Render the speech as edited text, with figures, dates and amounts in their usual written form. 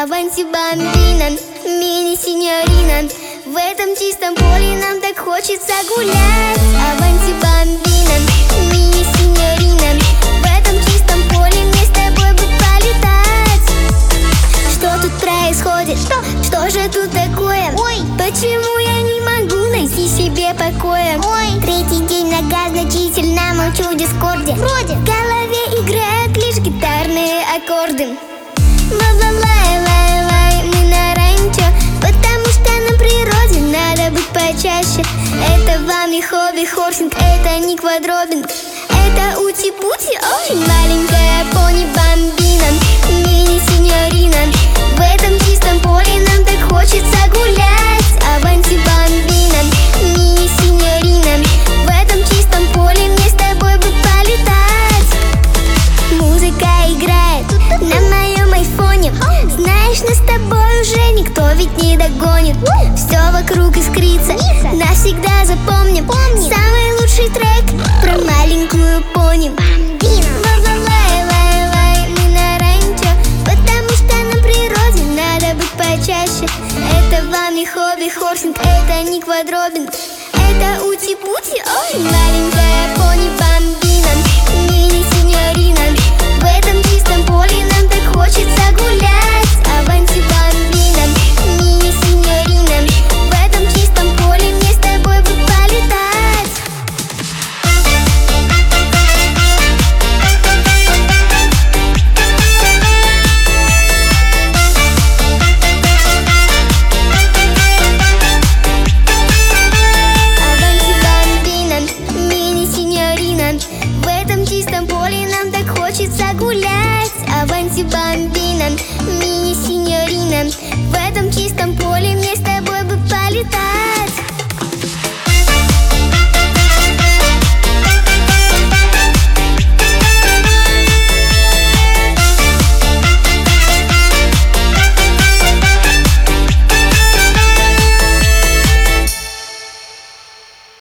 Аванти бамбина, мини-синьорина. В этом чистом поле нам так хочется гулять. Аванти бамбина, мини-синьорина. В этом чистом поле мне с тобой бы полетать. Что тут происходит? Что же тут такое? Ой, Почему я не могу найти себе покоя? ой, Третий день нога значительно молчу в дискорде. вроде. В голове играют лишь гитарные аккорды. Ла-ла-лай-лай-лай, мы на ранчо, потому что на природе надо быть почаще. Это вам не хобби хорсинг, это не квадробинг. Это ути-пути, очень маленькая пони бамбина, мини-синьорина. В этом чистом поле нам так хочется гулять. Аванти бамбина, мини-синьорина. В этом чистом поле мне с тобой бы полетать. Музыка играет на моем айфоне. Знаешь, нас с тобой уже никто ведь не догонит. Все вокруг искрится, навсегда запомним. Самый лучший трек про маленькую пони. Ла-ла-лай-лай-лай, мы на ранчо, потому что на природе надо быть почаще. Это вам не хобби хорсинг, это не квадробинг. Это ути-пути, очень маленькая